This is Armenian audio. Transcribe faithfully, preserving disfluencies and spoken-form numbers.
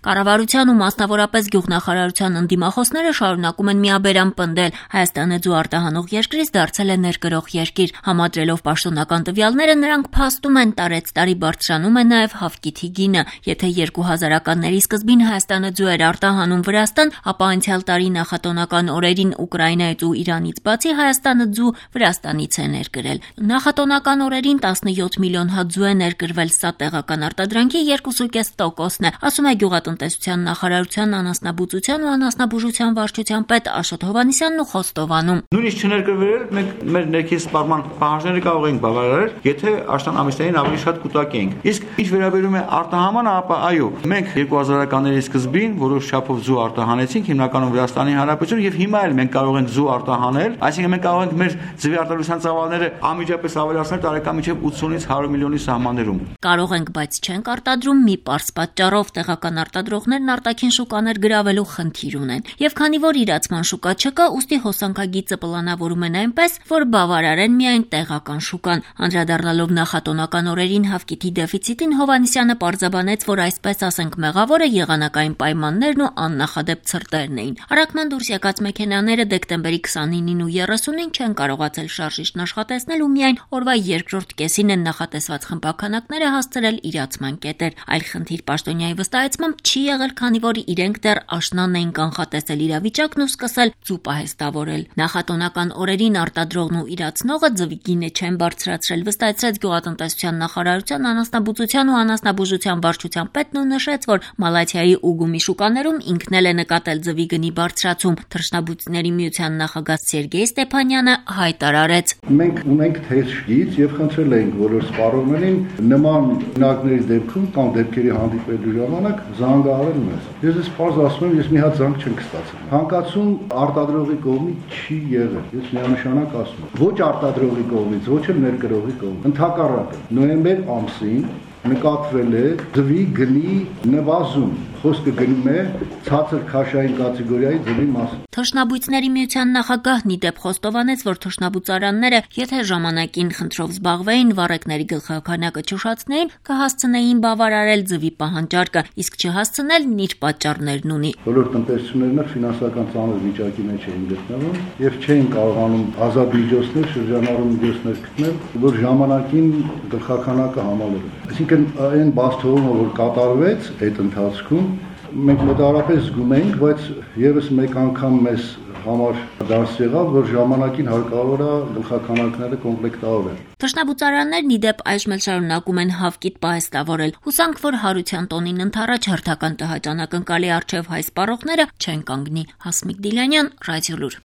Կառավարության ու մասնավորապես գյուղնախարարության ընդդիմախոսները շարունակում են միաբերան պնդել Հայաստանը ձու արտահանող երկրից դարձել է ներկրող երկիր։ Համադրելով պաշտոնական տվյալները նրանք փաստում են տարեց տարի բարձրանում է նաև հավկիթի գինը։ Եթե երկու հազարականների սկզբին Հայաստանը ձու էր արտահանում Վրաստան, ապա անցյալ տարի նախատոնական օրերին Ուկրաինայից ու Իրանից բացի Հայաստանը ձու Վրաստանից է ներկրել։ Նախատոնական օրերին տասնյոթ միլիոն հատ ձու է ներկրվել, սա տեղական արտադրանքի երկու կես տոկոսն է, ասում է Գյուղատնտեսության նախարարության անասնաբուծության ու անասնաբուժության վարչության պետ Աշոտ Հովհաննիսյանն ու խոստովանում. Նույնիսկ չներկրվել մենք մեր ներքին սպառման պահանջները կարող ենք բավարարել, եթե աշնան ամիսներին ավելի շատ կուտակենք։ Իսկ ինչ վերաբերում է արտահանմանը, ապա այո, մենք երկու հազարականների սկզբին որոշ չափով ձու արտահանեցինք, հիմնականում Վրաստանի Հանրապետություն, եւ հիմա էլ մենք կարող ենք ձու արտահանել, այսինքն մենք կարող ենք մեր ձվի արտադրության ծավալները անմիջապես ավելացնել տարեկան մինչև ութսունից հարյուր միլիոնի սահմաններում։ Կարող ենք, բայց չենք արտադրում մի պարզ պատճառով, տեղական արտադրողներն արտաքին շուկաներ գրավելու խնդիր ունեն։ Եվ քանի որ իրացման շուկա չկա, ուստի հոսանքագիծը պլանավորում են այնպես, որ բավարարեն միայն տեղական շուկան։ Անդրադառնալով նախատոնական օրերին հավկիթի դեֆիցիտին, Հովհաննիսյանը պարզաբանեց, որ այսպես ասենք մեղավորը եղանակային պայմաններն ու աննախադեպ ցրտերն էին։ Արաքման դուրս եկած մեքենաները դեկտեմբերի քսանինին ու երեսունին չեն կարողացել շարժիչն աշխատեցնել ու միայն օրվա երկրորդ կեսին են նախատեսված խմբաքանակները հասցրել իրացման կետեր։ Այլ խնդիր պաշտոնյայի վստահեցմամբ չի եղել, քանի որ իրենք դեռ աշնանն էին կանխատեսել իրավիճակն ու սկսել ձու պահեստավորել։ Նախատոնական օրերին արտադրողն ու իրացնողը ձվի գինը չեն բարձրացրել, վստահեցրեց Գյուղատնտեսության նախարարության անասնաբուծության ու անասնաբուժության վարչության պետն ու նշեց, որ Մալաթիայի ու Գումի շուկաներում ինքն էլ է նկատել ձվի գնի բարձրացում։ Թռչնաբույծների միության նախագահ Սերգեյ Ստեփանյանը հայտարարեց. Մենք ունենք թեժգիծ եւ խնդրել ենք բոլոր սպառողներին նման հնարքների դեպքում կամ դեպքերի հանդիպելու ժամանակ զանգահարել մեզ։ Ես ես պարզ ասում եմ, ես մի հատ զանգ չեմ ստացել։ Հանկացում արտադրողի կողմից չի եղել։ Ես միանշանակ ասում եմ, ոչ արտադրողի կողմից, ոչ էլ ներկրողի կողմից։ Ընդհակառակը նոյեմբեր ամսին նկատվել է ձվի գնի նվազում։ Խոսքը գնում է ցածր քաշային կատեգորիայի ձվի մասին։ Թռչնաբույծների միության նախագահն ի դեպ խոստովանեց, որ թռչնաբուծարանները, եթե ժամանակին խնդրով զբաղվեին, վառեկների գլխաքանակը չուշացնեին, կհասցնեին բավարարել ձվի պահանջարկը, իսկ չհասցնել իր պատճառներն ունի։ Բոլոր տնտեսություններն ֆինանսական ծանր վիճակի մեջ էին գտնվում եւ չէին կարողանում ազատ միջոցներ, շրջանառու միջոցներ գտնել, որ ժամանակին գլխաքանակը համալրեն։ Այսինքն այն բացթողումը, որ կատարվեց այդ ընթացքում, մենք մոտավորապես զգում ենք, բայց եւս մեկ անգամ մեզ համար դարձ եղավ, որ ժամանակին հարկավոր է գլխաքանակները կոմպլեկտավորել։ Թռչնաբուծարաններն ի դեպ այժմ էլ շարունակում են հավկիթ պահեստավորել։ Հուսանք, որ հարության տոնին ընդառաջ հերթական տհաճ անակնկալի առջև հայ սպառողները չեն կանգնի։ Հասմիկ Դիլյանյան, Ռադիոլուր։